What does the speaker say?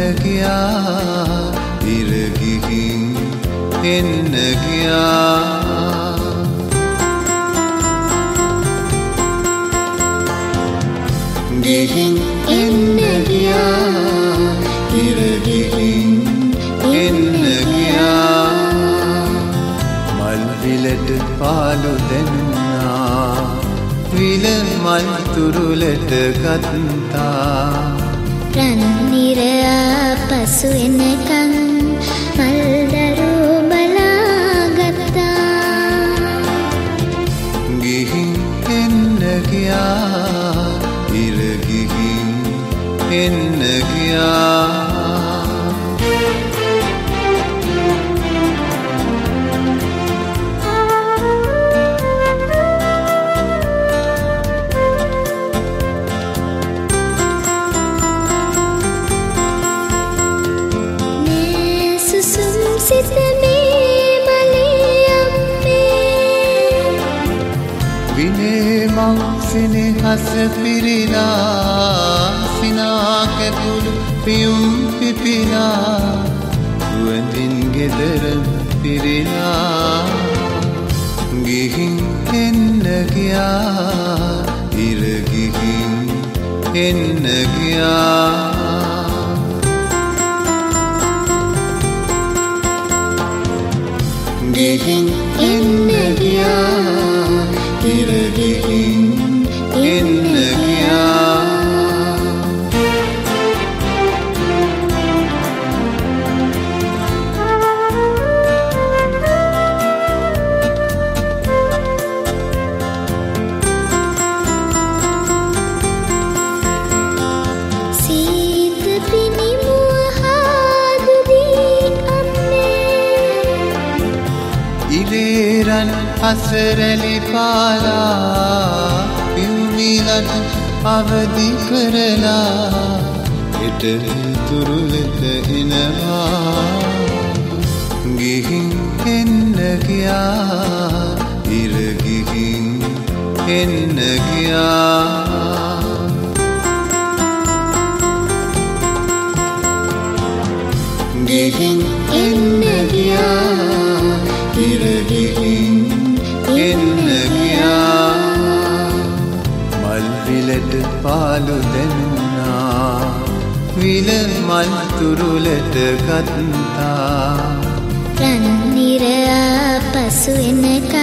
gaya irgihin enna gaya gihin enna gaya irgihin enna gaya mal vilet palu denna විල මල් තුරුලට ගත්තා රන් නිරා පසු එනකන් මල්දරු බලාගත්තා ගිහින් එන්න ගියා ඉර ගිහින් එන්න ගියා සිනහස පිරිලා සිනා කැතුළු පියුම් පිපිලා සුවඳින් ගෙදර පිරිලා ගිහින් එන්න ගියා ඉර ගිහින් එන්න ගියා ගිහින් එන්න ගියා ඉර ගිහින් එන්න ගියා සීත පිනිමුව හාදුදී අම්මේ ඉරේරන් අසරලි පාලා පියුමිලට අවදි කරලා එට තුරුලට එනවා ගිහින් එන්න ගියා ඉර ගිහින් එන්න ගියා ගිහින් එන්න ගියා ඉර ගිහින් එන්න ගියා විලට පාලු දැනුනා විල මල් තුරුලට ගත්තා රන් නිරා පසු එනකන්